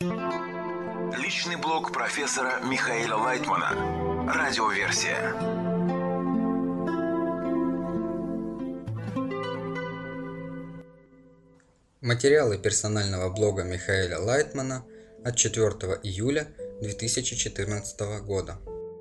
Личный блог профессора Михаила Лайтмана. Радиоверсия. Материалы персонального блога Михаила Лайтмана от 4 июля 2014 года.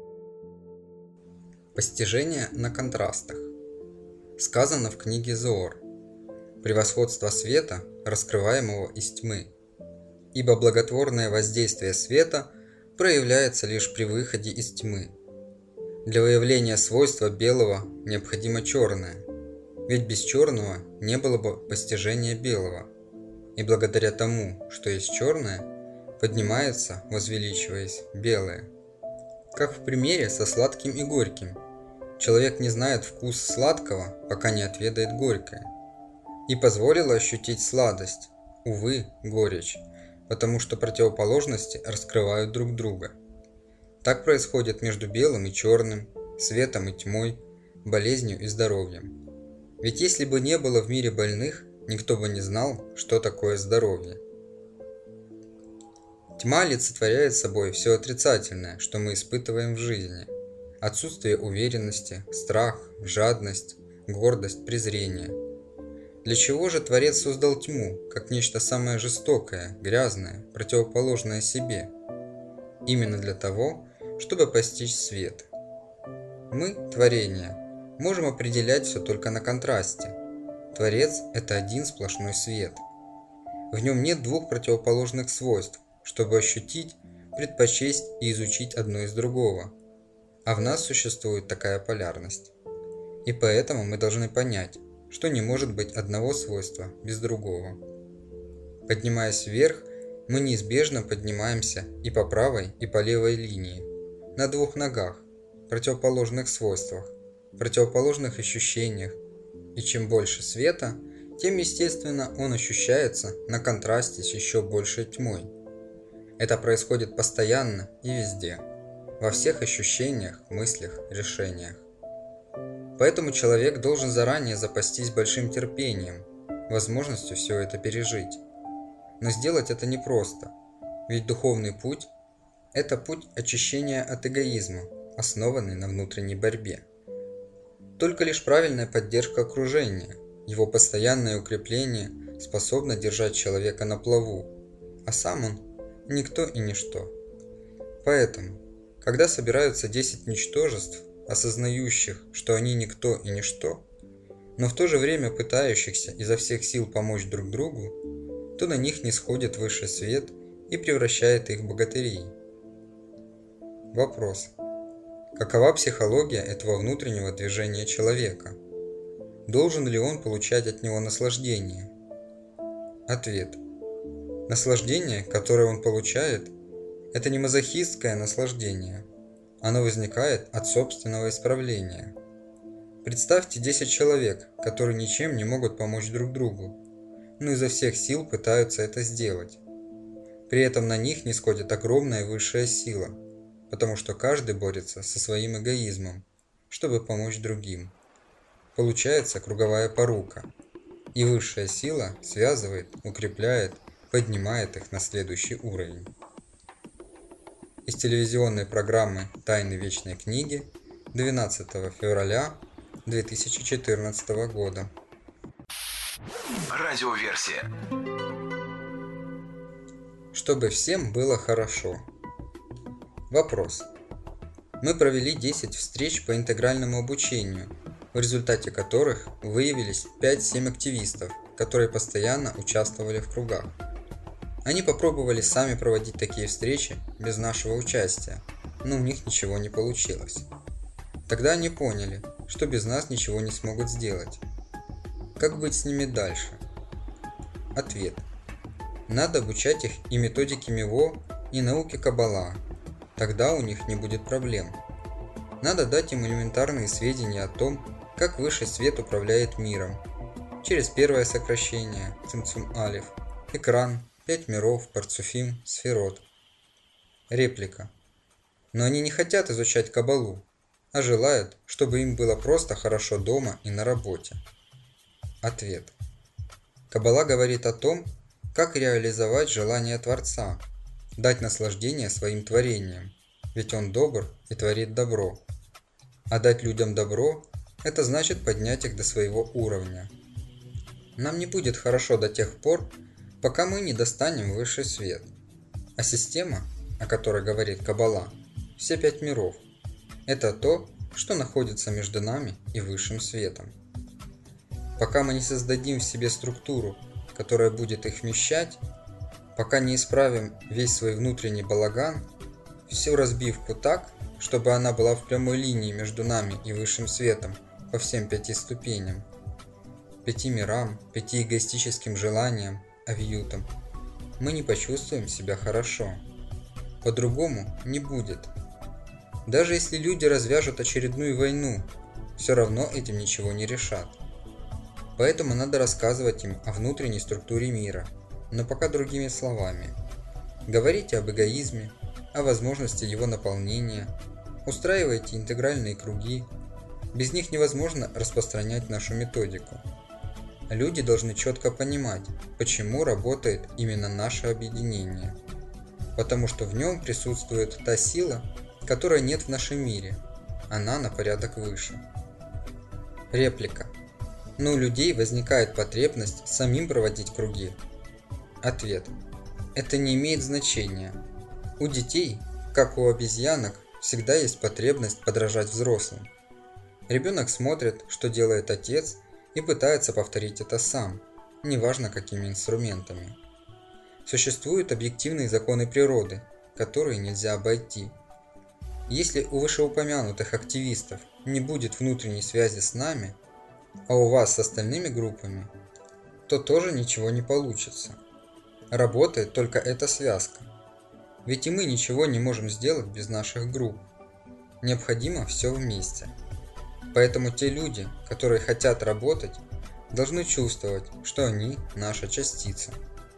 Постижение на контрастах. Сказано в книге Зоор: «Превосходство света, раскрываемого из тьмы, ибо благотворное воздействие света проявляется лишь при выходе из тьмы. Для выявления свойства белого необходимо черное, ведь без черного не было бы постижения белого, и благодаря тому, что есть черное, поднимается, возвеличиваясь, белое». Как в примере со сладким и горьким. Человек не знает вкус сладкого, пока не отведает горькое. И позволило ощутить сладость, увы, горечь, потому что противоположности раскрывают друг друга. Так происходит между белым и черным, светом и тьмой, болезнью и здоровьем. Ведь если бы не было в мире больных, никто бы не знал, что такое здоровье. Тьма олицетворяет собой все отрицательное, что мы испытываем в жизни. Отсутствие уверенности, страх, жадность, гордость, презрение. Для чего же Творец создал тьму, как нечто самое жестокое, грязное, противоположное себе? Именно для того, чтобы постичь свет. Мы, творение, можем определять все только на контрасте. Творец – это один сплошной свет. В нем нет двух противоположных свойств, чтобы ощутить, предпочесть и изучить одно из другого. А в нас существует такая полярность. И поэтому мы должны понять, что не может быть одного свойства без другого. Поднимаясь вверх, мы неизбежно поднимаемся и по правой, и по левой линии, на двух ногах, противоположных свойствах, противоположных ощущениях, и чем больше света, тем естественно он ощущается на контрасте с еще большей тьмой. Это происходит постоянно и везде, во всех ощущениях, мыслях, решениях. Поэтому человек должен заранее запастись большим терпением, возможностью все это пережить. Но сделать это непросто, ведь духовный путь – это путь очищения от эгоизма, основанный на внутренней борьбе. Только лишь правильная поддержка окружения, его постоянное укрепление способно держать человека на плаву, а сам он – никто и ничто. Поэтому, когда собираются 10 ничтожеств, осознающих, что они никто и ничто, но в то же время пытающихся изо всех сил помочь друг другу, то на них нисходит высший свет и превращает их в богатырей. Вопрос. Какова психология этого внутреннего движения человека? Должен ли он получать от него наслаждение? Ответ. Наслаждение, которое он получает, это не мазохистское наслаждение. Оно возникает от собственного исправления. Представьте 10 человек, которые ничем не могут помочь друг другу, но изо всех сил пытаются это сделать. При этом на них нисходит огромная высшая сила, потому что каждый борется со своим эгоизмом, чтобы помочь другим. Получается круговая порука, и высшая сила связывает, укрепляет, поднимает их на следующий уровень. Из телевизионной программы «Тайны вечной книги» 12 февраля 2014 года. Радиоверсия. Чтобы всем было хорошо. Вопрос. Мы провели 10 встреч по интегральному обучению, в результате которых выявились 5-7 активистов, которые постоянно участвовали в кругах. Они попробовали сами проводить такие встречи без нашего участия, но у них ничего не получилось. Тогда они поняли, что без нас ничего не смогут сделать. Как быть с ними дальше? Ответ. Надо обучать их и методике МИВО, и науке Каббала. Тогда у них не будет проблем. Надо дать им элементарные сведения о том, как высший свет управляет миром. Через первое сокращение, Цимцум Алиф, экран, 5 миров, Парцуфим, Сферот. Реплика. Но они не хотят изучать Каббалу, а желают, чтобы им было просто хорошо дома и на работе. Ответ. Каббала говорит о том, как реализовать желание Творца, дать наслаждение своим творениям, ведь Он добр и творит добро. А дать людям добро – это значит поднять их до своего уровня. Нам не будет хорошо до тех пор, пока мы не достанем высший свет. А система, о которой говорит Каббала, все 5 миров – это то, что находится между нами и высшим светом. Пока мы не создадим в себе структуру, которая будет их вмещать, пока не исправим весь свой внутренний балаган, всю разбивку так, чтобы она была в прямой линии между нами и высшим светом по всем 5 ступеням, 5 мирам, 5 эгоистическим желаниям, авьютам, мы не почувствуем себя хорошо. По-другому не будет. Даже если люди развяжут очередную войну, все равно этим ничего не решат. Поэтому надо рассказывать им о внутренней структуре мира, но пока другими словами. Говорите об эгоизме, о возможности его наполнения, устраивайте интегральные круги. Без них невозможно распространять нашу методику. Люди должны четко понимать, почему работает именно наше объединение. Потому что в нем присутствует та сила, которой нет в нашем мире. Она на порядок выше. Реплика. Но у людей возникает потребность самим проводить круги. Ответ. Это не имеет значения. У детей, как у обезьянок, всегда есть потребность подражать взрослым. Ребенок смотрит, что делает отец, и пытается повторить это сам, неважно какими инструментами. Существуют объективные законы природы, которые нельзя обойти. Если у вышеупомянутых активистов не будет внутренней связи с нами, а у вас с остальными группами, то тоже ничего не получится. Работает только эта связка. Ведь и мы ничего не можем сделать без наших групп. Необходимо все вместе. Поэтому те люди, которые хотят работать, должны чувствовать, что они наша частица.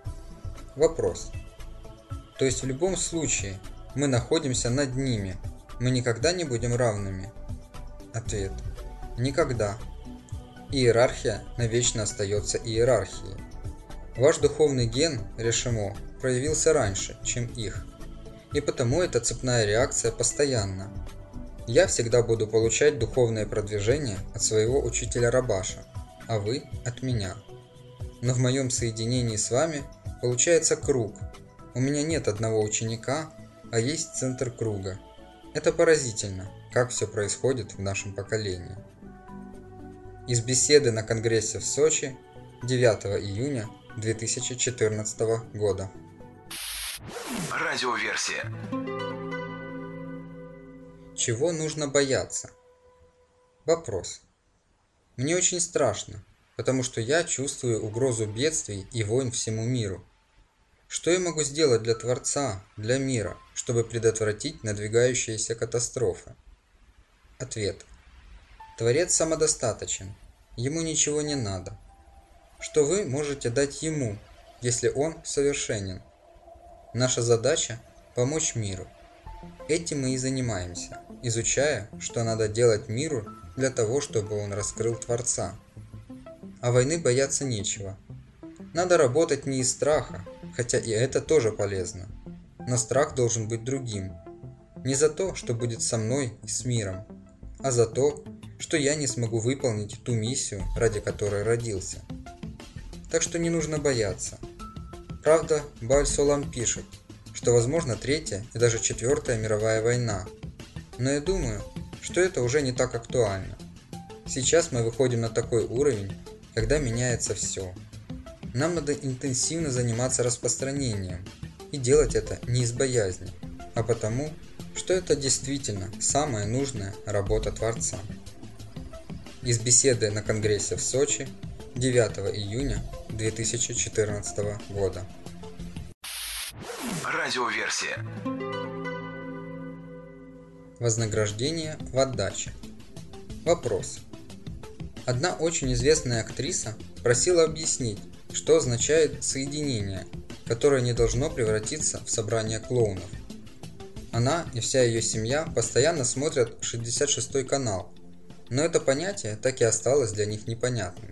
Вопрос. То есть в любом случае мы находимся над ними, мы никогда не будем равными? Ответ. Никогда. Иерархия навечно остается иерархией. Ваш духовный ген, решимо, проявился раньше, чем их. И потому эта цепная реакция постоянна. Я всегда буду получать духовное продвижение от своего учителя Рабаша, а вы от меня. Но в моем соединении с вами получается круг. У меня нет одного ученика, а есть центр круга. Это поразительно, как все происходит в нашем поколении. Из беседы на Конгрессе в Сочи 9 июня 2014 года. Радиоверсия. Чего нужно бояться? Вопрос. Мне очень страшно, потому что я чувствую угрозу бедствий и войн всему миру. Что я могу сделать для Творца, для мира, чтобы предотвратить надвигающиеся катастрофы? Ответ. Творец самодостаточен, ему ничего не надо. Что вы можете дать ему, если он совершенен? Наша задача – помочь миру. Этим мы и занимаемся, изучая, что надо делать миру для того, чтобы он раскрыл Творца. А войны бояться нечего. Надо работать не из страха, хотя и это тоже полезно. Но страх должен быть другим. Не за то, что будет со мной и с миром, а за то, что я не смогу выполнить ту миссию, ради которой родился. Так что не нужно бояться. Правда, Бааль-Солам пишет, что возможно 3-я и даже 4-я мировая война. Но я думаю, что это уже не так актуально. Сейчас мы выходим на такой уровень, когда меняется все. Нам надо интенсивно заниматься распространением и делать это не из боязни, а потому, что это действительно самая нужная работа Творца. Из беседы на Конгрессе в Сочи 9 июня 2014 года. Радиоверсия. Вознаграждение в отдаче. Вопрос. Одна очень известная актриса просила объяснить, что означает соединение, которое не должно превратиться в собрание клоунов. Она и вся ее семья постоянно смотрят 66-й канал, но это понятие так и осталось для них непонятным.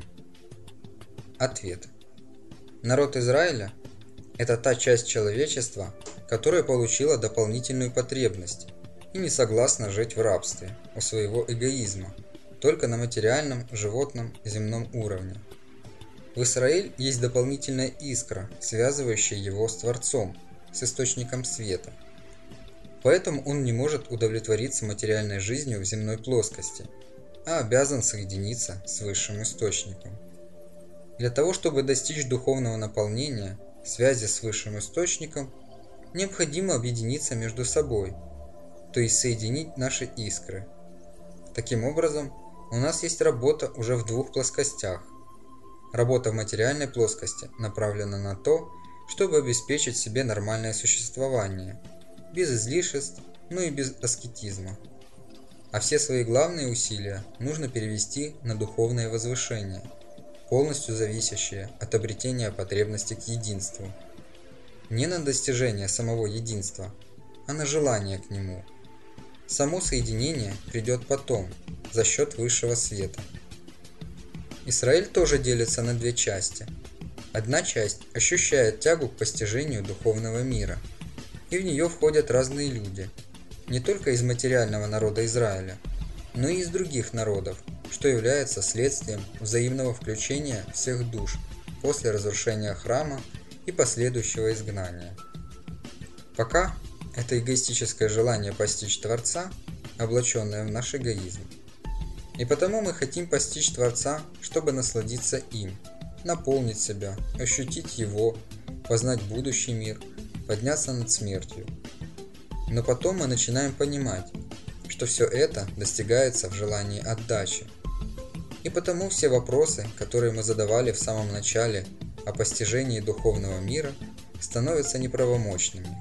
Ответ. Народ Израиля – это та часть человечества, которая получила дополнительную потребность и не согласна жить в рабстве у своего эгоизма, только на материальном, животном, земном уровне. В Израиль есть дополнительная искра, связывающая его с Творцом, с источником света. Поэтому он не может удовлетвориться материальной жизнью в земной плоскости, а обязан соединиться с высшим источником. Для того, чтобы достичь духовного наполнения, связи с высшим источником, необходимо объединиться между собой, то есть соединить наши искры. Таким образом, у нас есть работа уже в двух плоскостях. Работа в материальной плоскости направлена на то, чтобы обеспечить себе нормальное существование, без излишеств, но и без аскетизма. А все свои главные усилия нужно перевести на духовное возвышение, полностью зависящее от обретения потребности к единству. Не на достижение самого единства, а на желание к нему. Само соединение придет потом, за счет высшего света. Израиль тоже делится на две части. Одна часть ощущает тягу к постижению духовного мира, и в нее входят разные люди, не только из материального народа Израиля, но и из других народов, что является следствием взаимного включения всех душ после разрушения храма и последующего изгнания. Пока это эгоистическое желание постичь Творца, облаченное в наш эгоизм. И потому мы хотим постичь Творца, чтобы насладиться им, наполнить себя, ощутить Его, познать будущий мир, подняться над смертью. Но потом мы начинаем понимать, что все это достигается в желании отдачи. И потому все вопросы, которые мы задавали в самом начале о постижении духовного мира, становятся неправомочными.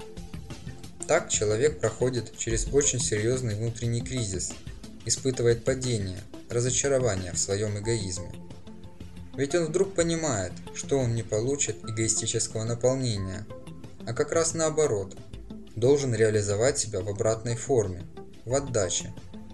Так человек проходит через очень серьезный внутренний кризис, испытывает падение, разочарование в своем эгоизме. Ведь он вдруг понимает, что он не получит эгоистического наполнения, а как раз наоборот, должен реализовать себя в обратной форме, в отдаче.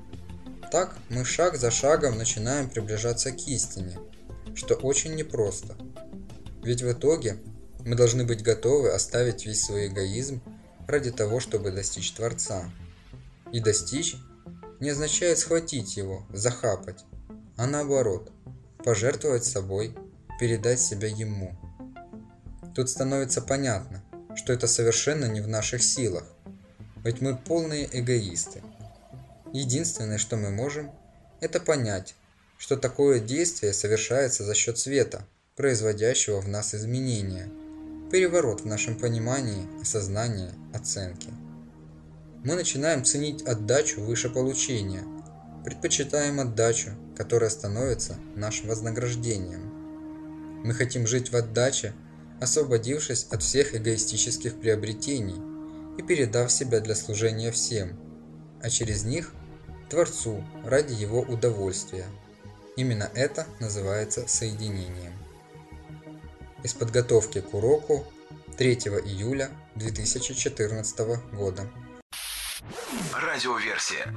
Так мы шаг за шагом начинаем приближаться к истине, что очень непросто. Ведь в итоге мы должны быть готовы оставить весь свой эгоизм ради того, чтобы достичь Творца. И достичь не означает схватить его, захапать, а наоборот, пожертвовать собой, передать себя ему. Тут становится понятно, что это совершенно не в наших силах, ведь мы полные эгоисты. Единственное, что мы можем, это понять, что такое действие совершается за счет света, производящего в нас изменения, переворот в нашем понимании, осознании, оценке. Мы начинаем ценить отдачу выше получения, предпочитаем отдачу, которая становится нашим вознаграждением. Мы хотим жить в отдаче, освободившись от всех эгоистических приобретений и передав себя для служения всем, а через них – Творцу ради Его удовольствия. Именно это называется соединением. Из подготовки к уроку 3 июля 2014 года. Радиоверсия.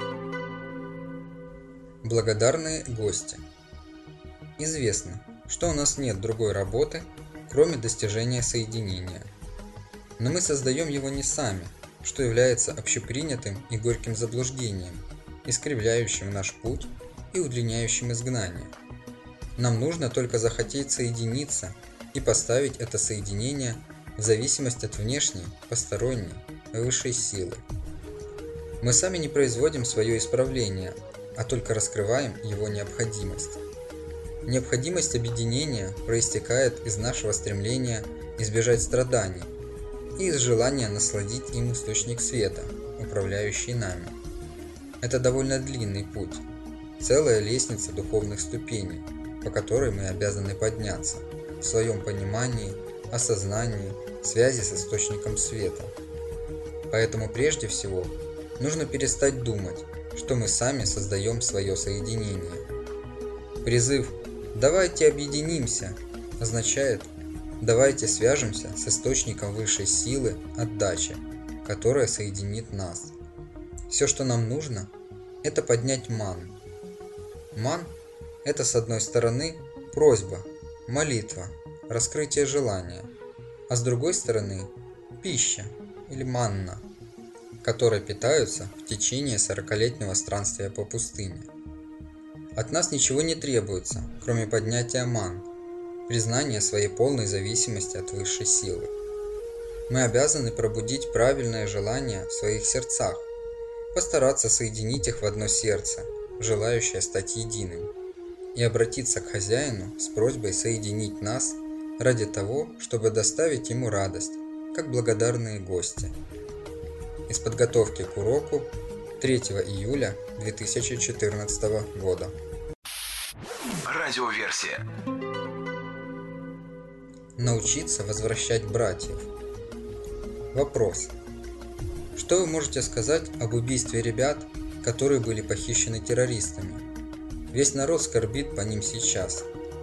Благодарные гости. Известно, что у нас нет другой работы, кроме достижения соединения. Но мы создаем его не сами, что является общепринятым и горьким заблуждением, искривляющим наш путь и удлиняющим изгнание. Нам нужно только захотеть соединиться и поставить это соединение в зависимость от внешней, посторонней, высшей силы. Мы сами не производим свое исправление, а только раскрываем его необходимость. Необходимость объединения проистекает из нашего стремления избежать страданий и из желания насладить им источник света, управляющий нами. Это довольно длинный путь, целая лестница духовных ступеней, по которой мы обязаны подняться в своем понимании, осознании, связи с источником света. Поэтому прежде всего нужно перестать думать, что мы сами создаем свое соединение. Призыв «давайте объединимся» означает «давайте свяжемся с источником высшей силы отдачи, которая соединит нас». Все, что нам нужно, это поднять ман. Ман – это, с одной стороны, просьба, молитва, раскрытие желания, а с другой стороны – пища, или манна, которой питаются в течение 40-летнего странствия по пустыне. От нас ничего не требуется, кроме поднятия ман, признания своей полной зависимости от высшей силы. Мы обязаны пробудить правильное желание в своих сердцах, постараться соединить их в одно сердце, желающее стать единым, и обратиться к хозяину с просьбой соединить нас ради того, чтобы доставить ему радость, как благодарные гости. Из подготовки к уроку 3 июля 2014 года. Радиоверсия. Научиться возвращать братьев. Вопрос. Что вы можете сказать об убийстве ребят, которые были похищены террористами? Весь народ скорбит по ним сейчас.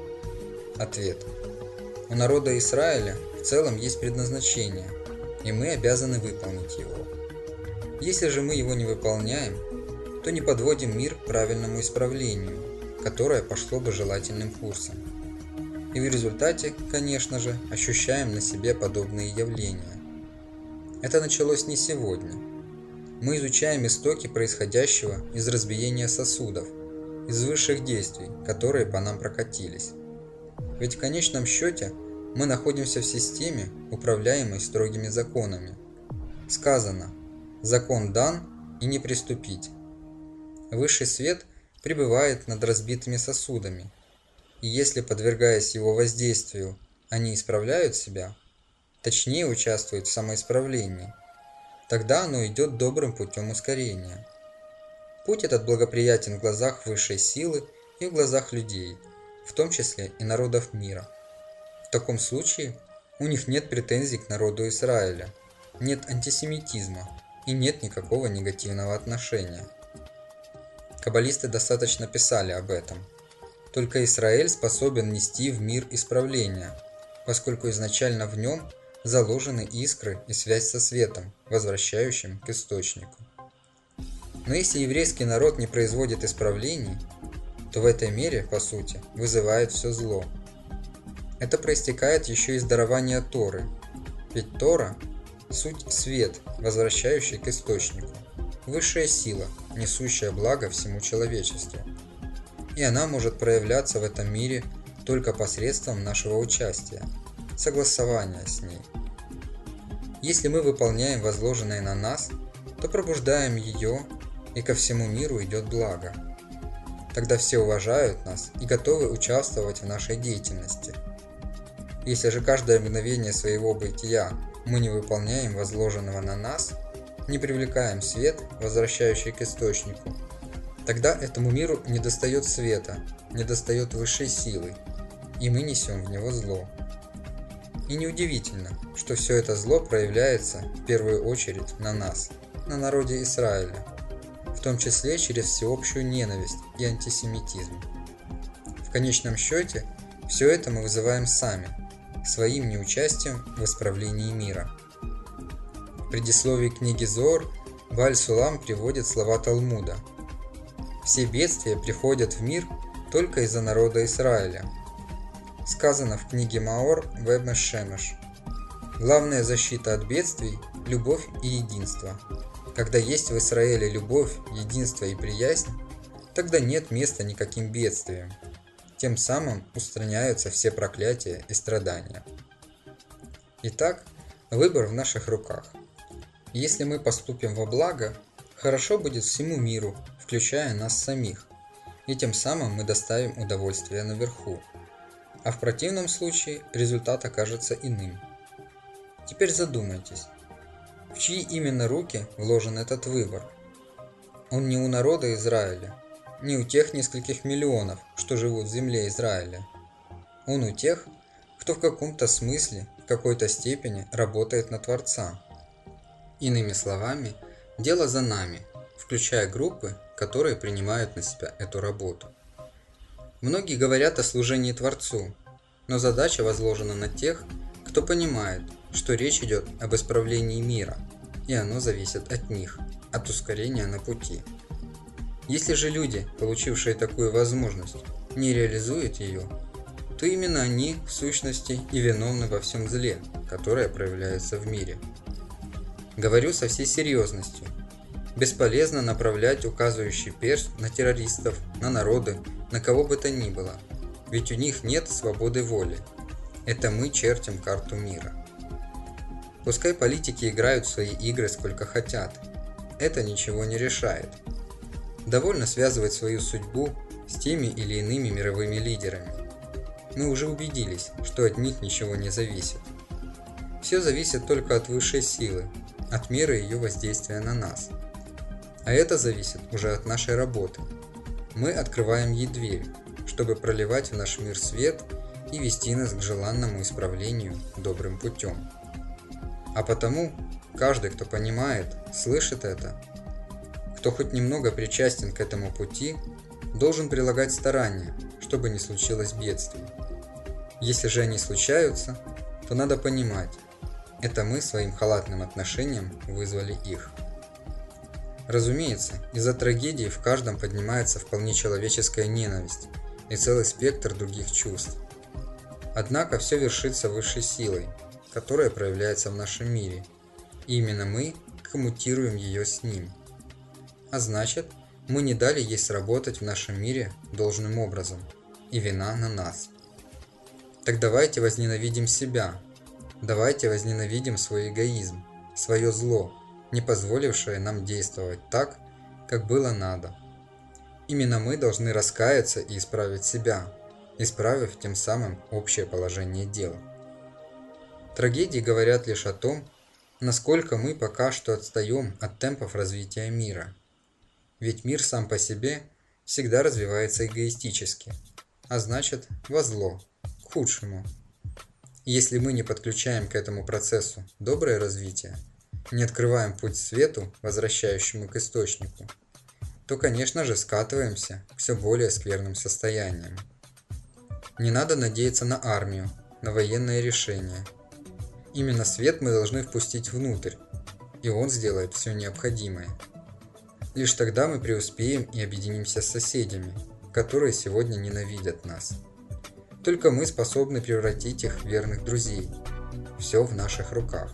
Ответ. У народа Израиля в целом есть предназначение, и мы обязаны выполнить его. Если же мы его не выполняем, то не подводим мир к правильному исправлению, которое пошло бы желательным курсом. И в результате, конечно же, ощущаем на себе подобные явления. Это началось не сегодня. Мы изучаем истоки происходящего из разбиения сосудов, из высших действий, которые по нам прокатились. Ведь в конечном счете мы находимся в системе, управляемой строгими законами. Сказано: закон дан и не приступить. Высший свет пребывает над разбитыми сосудами, и если, подвергаясь его воздействию, они исправляют себя, точнее участвуют в самоисправлении, тогда оно идет добрым путем ускорения. Путь этот благоприятен в глазах высшей силы и в глазах людей, в том числе и народов мира. В таком случае у них нет претензий к народу Израиля, нет антисемитизма и нет никакого негативного отношения. Каббалисты достаточно писали об этом. Только Израиль способен нести в мир исправления, поскольку изначально в нем заложены искры и связь со светом, возвращающим к источнику. Но если еврейский народ не производит исправлений, то в этой мере, по сути, вызывает все зло. Это проистекает еще из дарования Торы, ведь Тора – суть свет, возвращающий к источнику, высшая сила, несущая благо всему человечеству. И она может проявляться в этом мире только посредством нашего участия, согласования с ней. Если мы выполняем возложенное на нас, то пробуждаем ее, и ко всему миру идет благо. Тогда все уважают нас и готовы участвовать в нашей деятельности. Если же каждое мгновение своего бытия мы не выполняем возложенного на нас, не привлекаем свет, возвращающий к источнику, тогда этому миру недостает света, недостает высшей силы, и мы несем в него зло. И неудивительно, что все это зло проявляется в первую очередь на нас, на народе Израиля, в том числе через всеобщую ненависть и антисемитизм. В конечном счете, все это мы вызываем сами, своим неучастием в исправлении мира. В предисловии книги Зоор Бааль-Сулам приводит слова Талмуда: «Все бедствия приходят в мир только из-за народа Израиля». Сказано в книге Маор Вебе Шемеш: «Главная защита от бедствий – любовь и единство. Когда есть в Израиле любовь, единство и приязнь, тогда нет места никаким бедствиям. Тем самым устраняются все проклятия и страдания». Итак, выбор в наших руках. Если мы поступим во благо, хорошо будет всему миру, включая нас самих, и тем самым мы доставим удовольствие наверху. А в противном случае результат окажется иным. Теперь задумайтесь, в чьи именно руки вложен этот выбор? Он не у народа Израиля, не у тех нескольких миллионов, что живут в земле Израиля. Он у тех, кто в каком-то смысле, в какой-то степени работает на Творца. Иными словами, дело за нами, включая группы, которые принимают на себя эту работу. Многие говорят о служении Творцу, но задача возложена на тех, кто понимает, что речь идет об исправлении мира, и оно зависит от них, от ускорения на пути. Если же люди, получившие такую возможность, не реализуют ее, то именно они, в сущности, и виновны во всем зле, которое проявляется в мире. Говорю со всей серьезностью. Бесполезно направлять указывающий перст на террористов, на народы, на кого бы то ни было. Ведь у них нет свободы воли. Это мы чертим карту мира. Пускай политики играют в свои игры сколько хотят. Это ничего не решает. Довольно связывать свою судьбу с теми или иными мировыми лидерами. Мы уже убедились, что от них ничего не зависит. Все зависит только от высшей силы, от меры ее воздействия на нас. А это зависит уже от нашей работы. Мы открываем ей дверь, чтобы проливать в наш мир свет и вести нас к желанному исправлению добрым путем. А потому каждый, кто понимает, слышит это, кто хоть немного причастен к этому пути, должен прилагать старания, чтобы не случилось бедствий. Если же они случаются, то надо понимать, это мы своим халатным отношением вызвали их. Разумеется, из-за трагедии в каждом поднимается вполне человеческая ненависть и целый спектр других чувств. Однако все вершится высшей силой, которая проявляется в нашем мире, и именно мы коммутируем ее с ним. А значит, мы не дали ей сработать в нашем мире должным образом, и вина на нас. Так давайте возненавидим себя, давайте возненавидим свой эгоизм, свое зло, не позволившее нам действовать так, как было надо. Именно мы должны раскаяться и исправить себя, исправив тем самым общее положение дел. Трагедии говорят лишь о том, насколько мы пока что отстаем от темпов развития мира. Ведь мир сам по себе всегда развивается эгоистически, а значит во зло, к худшему. И если мы не подключаем к этому процессу доброе развитие, не открываем путь к свету, возвращающему к источнику, то, конечно же, скатываемся к все более скверным состояниям. Не надо надеяться на армию, на военное решение. Именно свет мы должны впустить внутрь, и он сделает все необходимое. Лишь тогда мы преуспеем и объединимся с соседями, которые сегодня ненавидят нас. Только мы способны превратить их в верных друзей. Все в наших руках.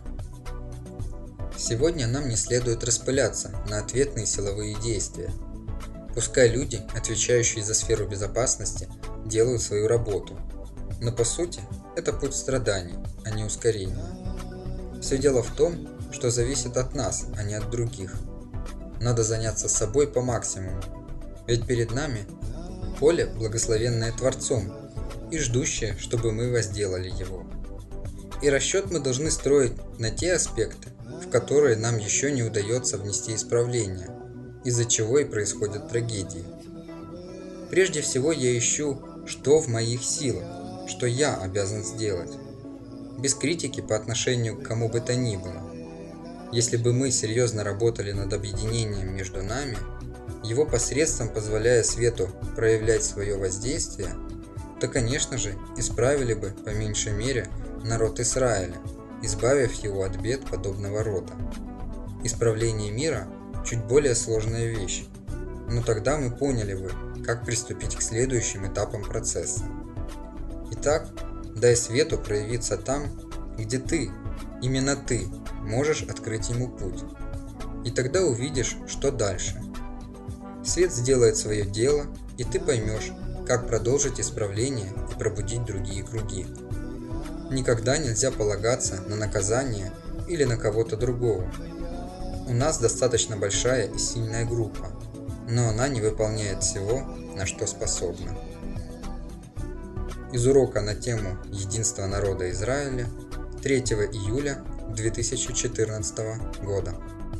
Сегодня нам не следует распыляться на ответные силовые действия. Пускай люди, отвечающие за сферу безопасности, делают свою работу. Но по сути, это путь страданий, а не ускорения. Все дело в том, что зависит от нас, а не от других. Надо заняться собой по максимуму, ведь перед нами поле, благословенное Творцом, и ждущее, чтобы мы возделали его. И расчет мы должны строить на те аспекты, в которые нам еще не удается внести исправления, из-за чего и происходят трагедии. Прежде всего я ищу, что в моих силах, что я обязан сделать, без критики по отношению к кому бы то ни было. Если бы мы серьезно работали над объединением между нами, его посредством позволяя свету проявлять свое воздействие, то, конечно же, исправили бы, по меньшей мере, народ Израиля, избавив его от бед подобного рода. Исправление мира – чуть более сложная вещь, но тогда мы поняли бы, как приступить к следующим этапам процесса. Итак, дай свету проявиться там, где ты, именно ты, можешь открыть ему путь. И тогда увидишь, что дальше. Свет сделает свое дело, и ты поймешь, как продолжить исправление и пробудить другие круги. Никогда нельзя полагаться на наказание или на кого-то другого. У нас достаточно большая и сильная группа, но она не выполняет всего, на что способна. Из урока на тему «Единство народа Израиля» 3 июля 2014 года.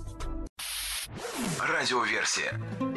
Радиоверсия.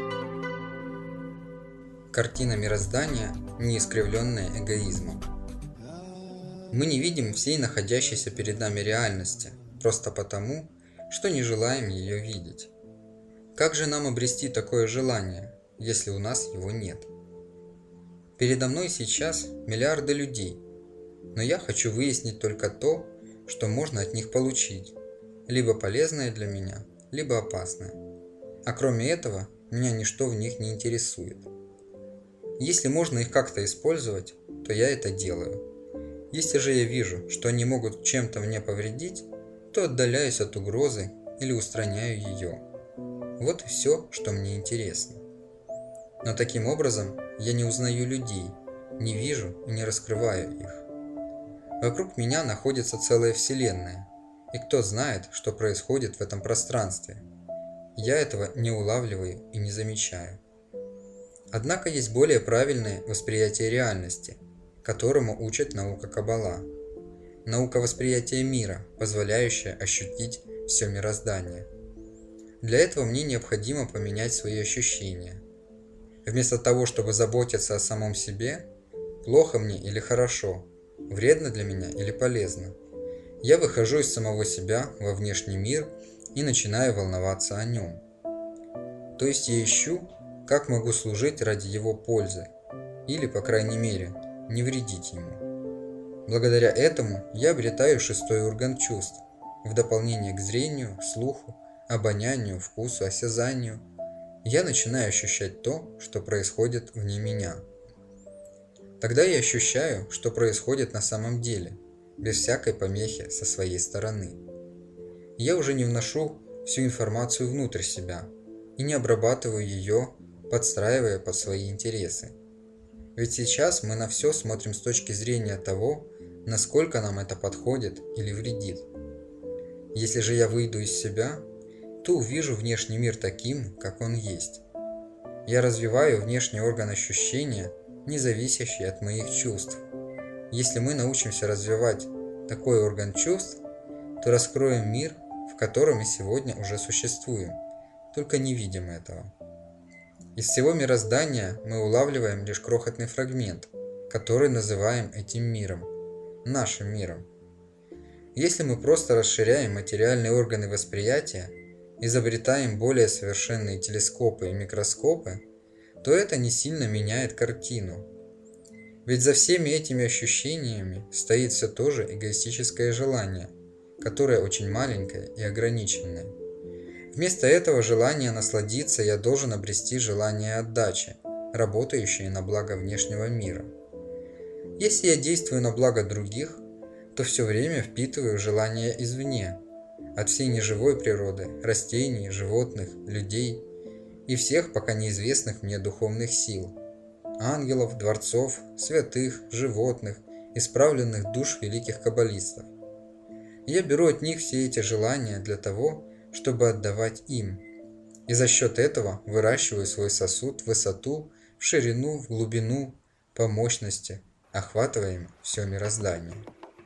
Картина мироздания, не искривленная эгоизмом. Мы не видим всей находящейся перед нами реальности, просто потому, что не желаем ее видеть. Как же нам обрести такое желание, если у нас его нет? Передо мной сейчас миллиарды людей, но я хочу выяснить только то, что можно от них получить, либо полезное для меня, либо опасное. А кроме этого, меня ничто в них не интересует. Если можно их как-то использовать, то я это делаю. Если же я вижу, что они могут чем-то мне повредить, то отдаляюсь от угрозы или устраняю ее. Вот и все, что мне интересно. Но таким образом я не узнаю людей, не вижу и не раскрываю их. Вокруг меня находится целая вселенная, и кто знает, что происходит в этом пространстве. Я этого не улавливаю и не замечаю. Однако есть более правильное восприятие реальности, которому учит наука Каббала. Наука восприятия мира, позволяющая ощутить все мироздание. Для этого мне необходимо поменять свои ощущения. Вместо того, чтобы заботиться о самом себе, плохо мне или хорошо, вредно для меня или полезно, я выхожу из самого себя во внешний мир и начинаю волноваться о нем. То есть я ищу, как могу служить ради его пользы, или, по крайней мере, не вредить ему. Благодаря этому я обретаю шестой орган чувств, в дополнение к зрению, слуху, обонянию, вкусу, осязанию. Я начинаю ощущать то, что происходит вне меня. Тогда я ощущаю, что происходит на самом деле, без всякой помехи со своей стороны. Я уже не вношу всю информацию внутрь себя и не обрабатываю ее, подстраивая под свои интересы. Ведь сейчас мы на все смотрим с точки зрения того, насколько нам это подходит или вредит. Если же я выйду из себя, то увижу внешний мир таким, как он есть. Я развиваю внешний орган ощущения, не зависящий от моих чувств. Если мы научимся развивать такой орган чувств, то раскроем мир, в котором мы сегодня уже существуем, только не видим этого. Из всего мироздания мы улавливаем лишь крохотный фрагмент, который называем этим миром, нашим миром. Если мы просто расширяем материальные органы восприятия, изобретаем более совершенные телескопы и микроскопы, то это не сильно меняет картину. Ведь за всеми этими ощущениями стоит все то же эгоистическое желание, которое очень маленькое и ограниченное. Вместо этого желания насладиться я должен обрести желание отдачи, работающее на благо внешнего мира. Если я действую на благо других, то все время впитываю желания извне, от всей неживой природы, растений, животных, людей и всех пока неизвестных мне духовных сил, ангелов, дворцов, святых, животных, исправленных душ великих каббалистов. Я беру от них все эти желания для того, чтобы отдавать им, и за счет этого выращиваю свой сосуд в высоту, в ширину, в глубину, по мощности, охватывая им все мироздание.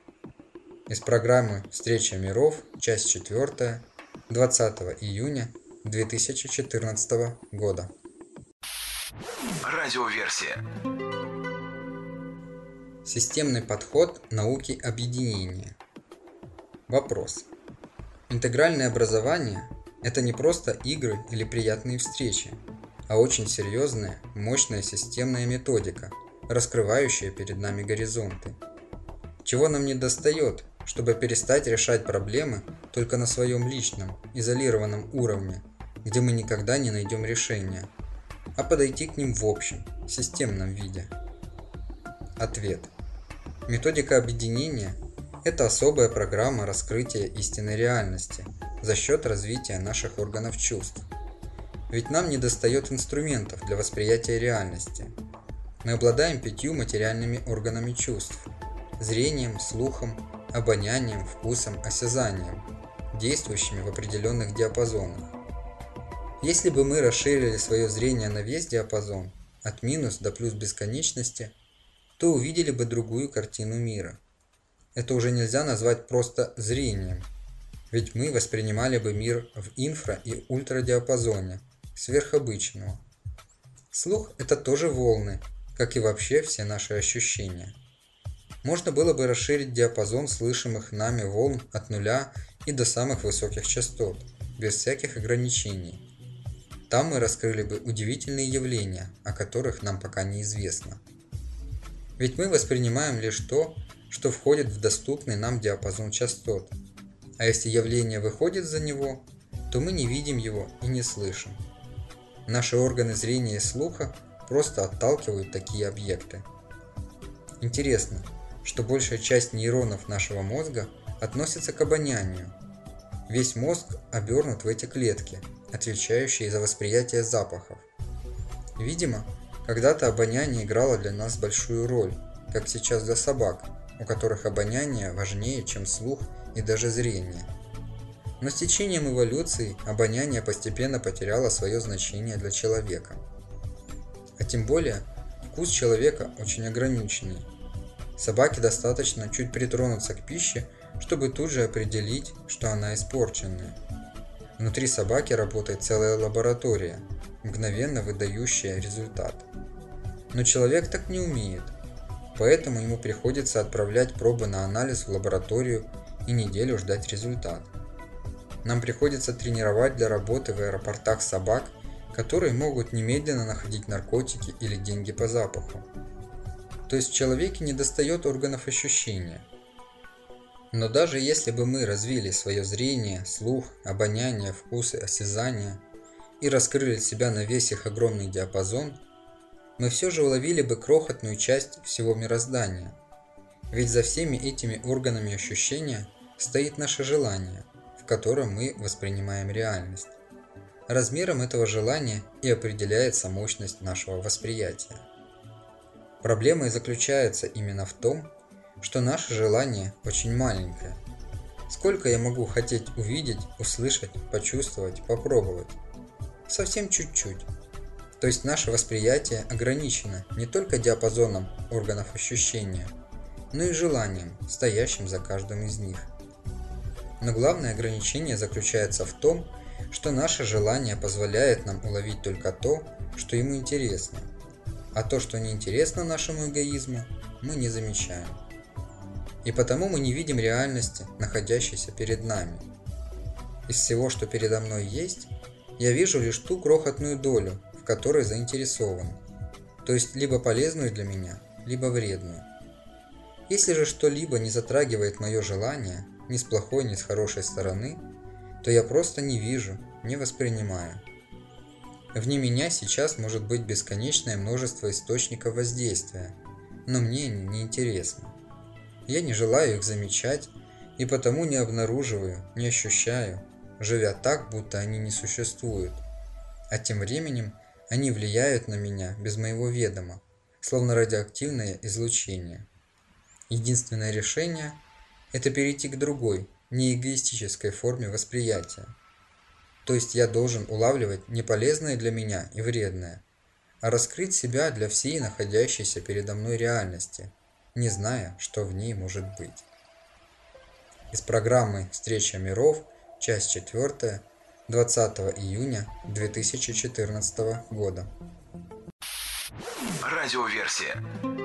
Из программы «Встреча миров», часть 4, 20 июня 2014 года. Радиоверсия. Системный подход науки объединения. Вопрос. Интегральное образование – это не просто игры или приятные встречи, а очень серьезная, мощная системная методика, раскрывающая перед нами горизонты. Чего нам недостает, чтобы перестать решать проблемы только на своем личном, изолированном уровне, где мы никогда не найдем решения, а подойти к ним в общем, системном виде? Ответ. Методика объединения – это особая программа раскрытия истинной реальности за счет развития наших органов чувств. Ведь нам недостает инструментов для восприятия реальности. Мы обладаем 5 материальными органами чувств – зрением, слухом, обонянием, вкусом, осязанием, действующими в определенных диапазонах. Если бы мы расширили свое зрение на весь диапазон, от минус до плюс бесконечности, то увидели бы другую картину мира. Это уже нельзя назвать просто зрением, ведь мы воспринимали бы мир в инфра- и ультрадиапазоне, сверхобычного. Слух – это тоже волны, как и вообще все наши ощущения. Можно было бы расширить диапазон слышимых нами волн от нуля и до самых высоких частот, без всяких ограничений. Там мы раскрыли бы удивительные явления, о которых нам пока неизвестно. Ведь мы воспринимаем лишь то, что входит в доступный нам диапазон частот. А если явление выходит за него, то мы не видим его и не слышим. Наши органы зрения и слуха просто отталкивают такие объекты. Интересно, что большая часть нейронов нашего мозга относится к обонянию. Весь мозг обернут в эти клетки, отвечающие за восприятие запахов. Видимо, когда-то обоняние играло для нас большую роль, как сейчас для собак, у которых обоняние важнее, чем слух и даже зрение. Но с течением эволюции обоняние постепенно потеряло свое значение для человека. А тем более, вкус человека очень ограниченный. Собаке достаточно чуть притронуться к пище, чтобы тут же определить, что она испорченная. Внутри собаки работает целая лаборатория, мгновенно выдающая результат. Но человек так не умеет, поэтому ему приходится отправлять пробы на анализ в лабораторию и неделю ждать результат. Нам приходится тренировать для работы в аэропортах собак, которые могут немедленно находить наркотики или деньги по запаху. То есть в человеке недостает органов ощущения. Но даже если бы мы развили свое зрение, слух, обоняние, вкус и осязание и раскрыли себя на весь их огромный диапазон, мы все же уловили бы крохотную часть всего мироздания. Ведь за всеми этими органами ощущения стоит наше желание, в котором мы воспринимаем реальность. Размером этого желания и определяется мощность нашего восприятия. Проблема и заключается именно в том, что наше желание очень маленькое. Сколько я могу хотеть увидеть, услышать, почувствовать, попробовать? Совсем чуть-чуть. То есть наше восприятие ограничено не только диапазоном органов ощущения, но и желанием, стоящим за каждым из них. Но главное ограничение заключается в том, что наше желание позволяет нам уловить только то, что ему интересно, а то, что не интересно нашему эгоизму, мы не замечаем. И потому мы не видим реальности, находящейся перед нами. Из всего, что передо мной есть, я вижу лишь ту крохотную долю, в которой заинтересован, то есть либо полезную для меня, либо вредную. Если же что-либо не затрагивает мое желание, ни с плохой, ни с хорошей стороны, то я просто не вижу, не воспринимаю. Вне меня сейчас может быть бесконечное множество источников воздействия, но мне они не интересны. Я не желаю их замечать и потому не обнаруживаю, не ощущаю, живя так, будто они не существуют. А тем временем они влияют на меня без моего ведома, словно радиоактивное излучение. Единственное решение – это перейти к другой, неэгоистической форме восприятия. То есть я должен улавливать не полезное для меня и вредное, а раскрыть себя для всей находящейся передо мной реальности, не зная, что в ней может быть. Из программы «Встреча миров», часть 4, 20 июня 2014 года. Радиоверсия.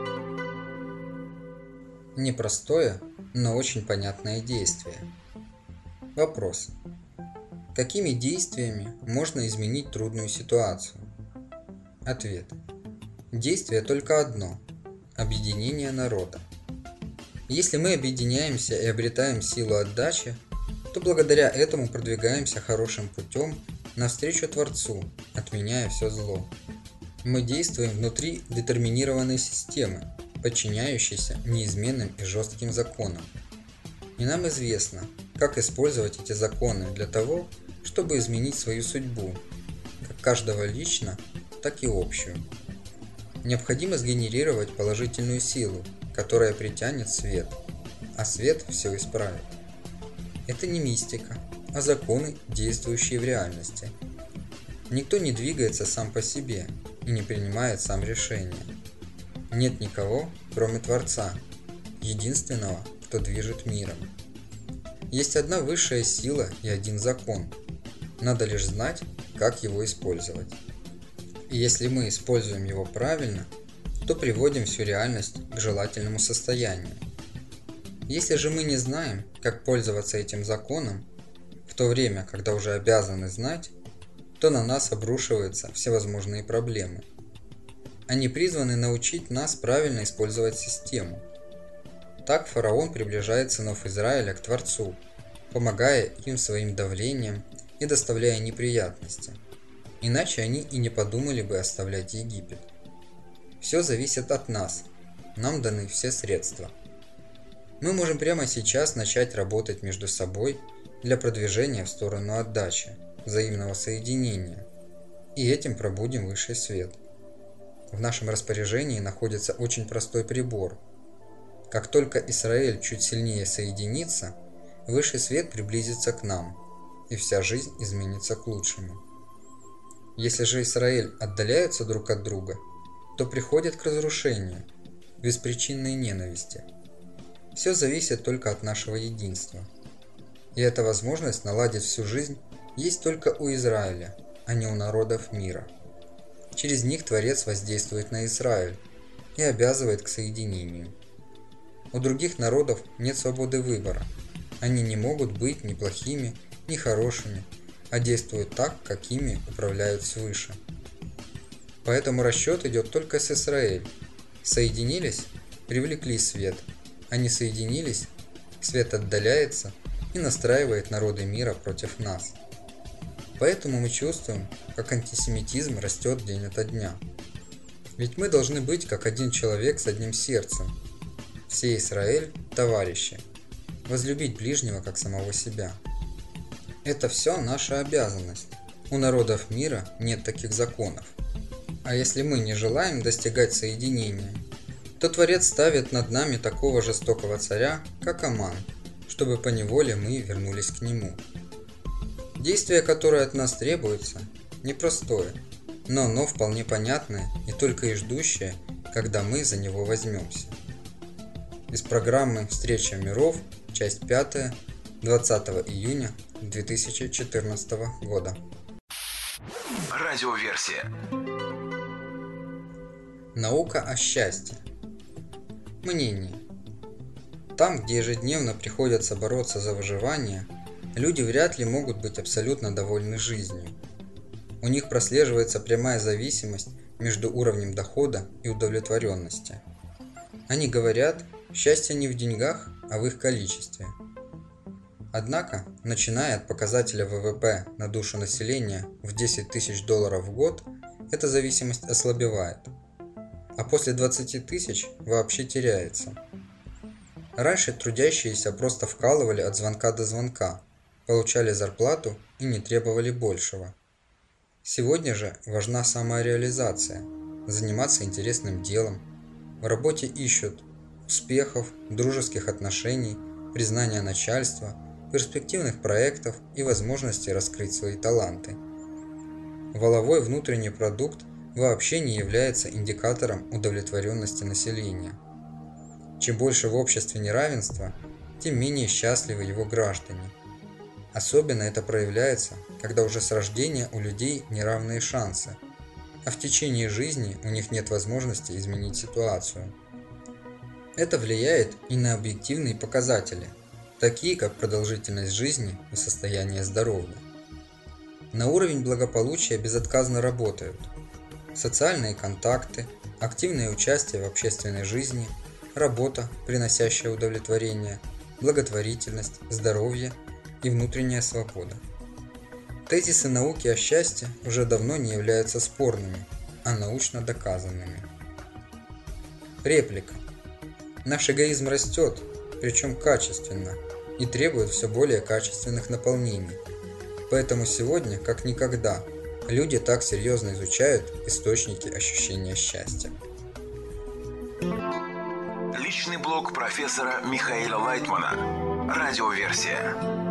Непростое, но очень понятное действие. Вопрос. Какими действиями можно изменить трудную ситуацию? Ответ. Действие только одно – объединение народа. Если мы объединяемся и обретаем силу отдачи, то благодаря этому продвигаемся хорошим путем навстречу Творцу, отменяя все зло. Мы действуем внутри детерминированной системы, подчиняющейся неизменным и жестким законам. И нам известно, как использовать эти законы для того, чтобы изменить свою судьбу, как каждого лично, так и общую. Необходимо сгенерировать положительную силу, которая притянет свет, а свет все исправит. Это не мистика, а законы, действующие в реальности. Никто не двигается сам по себе и не принимает сам решения. Нет никого, кроме Творца, единственного, кто движет миром. Есть одна высшая сила и один закон. Надо лишь знать, как его использовать. И если мы используем его правильно, то приводим всю реальность к желательному состоянию. Если же мы не знаем, как пользоваться этим законом, в то время, когда уже обязаны знать, то на нас обрушиваются всевозможные проблемы. Они призваны научить нас правильно использовать систему. Так фараон приближает сынов Израиля к Творцу, помогая им своим давлением и доставляя неприятности. Иначе они и не подумали бы оставлять Египет. Все зависит от нас. Нам даны все средства. Мы можем прямо сейчас начать работать между собой для продвижения в сторону отдачи, взаимного соединения, и этим пробудим высший свет. В нашем распоряжении находится очень простой прибор. Как только Израиль чуть сильнее соединится, высший свет приблизится к нам, и вся жизнь изменится к лучшему. Если же Израиль отдаляются друг от друга, то приходят к разрушению, беспричинной ненависти. Все зависит только от нашего единства. И эта возможность наладить всю жизнь есть только у Израиля, а не у народов мира. Через них Творец воздействует на Израиль и обязывает к соединению. У других народов нет свободы выбора. Они не могут быть ни плохими, ни хорошими, а действуют так, как ими управляют свыше. Поэтому расчет идет только с Израилем. Соединились – привлекли свет, а не соединились – свет отдаляется и настраивает народы мира против нас. Поэтому мы чувствуем, как антисемитизм растет день ото дня. Ведь мы должны быть как один человек с одним сердцем. Все Израиль – товарищи. Возлюбить ближнего как самого себя. Это все наша обязанность. У народов мира нет таких законов. А если мы не желаем достигать соединения, то Творец ставит над нами такого жестокого царя, как Аман, чтобы поневоле мы вернулись к нему. Действие, которое от нас требуется, непростое, но оно вполне понятное и только и ждущее, когда мы за него возьмемся. Из программы «Встреча миров», часть 5, 20 июня 2014 года. Радиоверсия. Наука о счастье. Мнение. Там, где ежедневно приходится бороться за выживание, люди вряд ли могут быть абсолютно довольны жизнью. У них прослеживается прямая зависимость между уровнем дохода и удовлетворенности. Они говорят, счастье не в деньгах, а в их количестве. Однако, начиная от показателя ВВП на душу населения в 10 тысяч долларов в год, эта зависимость ослабевает, а после 20 тысяч вообще теряется. Раньше трудящиеся просто вкалывали от звонка до звонка, получали зарплату и не требовали большего. Сегодня же важна самореализация, заниматься интересным делом. В работе ищут успехов, дружеских отношений, признания начальства, перспективных проектов и возможности раскрыть свои таланты. Валовой внутренний продукт вообще не является индикатором удовлетворенности населения. Чем больше в обществе неравенства, тем менее счастливы его граждане. Особенно это проявляется, когда уже с рождения у людей неравные шансы, а в течение жизни у них нет возможности изменить ситуацию. Это влияет и на объективные показатели, такие как продолжительность жизни и состояние здоровья. На уровень благополучия безотказно работают социальные контакты, активное участие в общественной жизни, работа, приносящая удовлетворение, благотворительность, здоровье и внутренняя свобода. Тезисы науки о счастье уже давно не являются спорными, а научно доказанными. Реплика. Наш эгоизм растет, причем качественно, и требует все более качественных наполнений. Поэтому сегодня, как никогда, люди так серьезно изучают источники ощущения счастья. Личный блог профессора Михаила Лайтмана. Радиоверсия.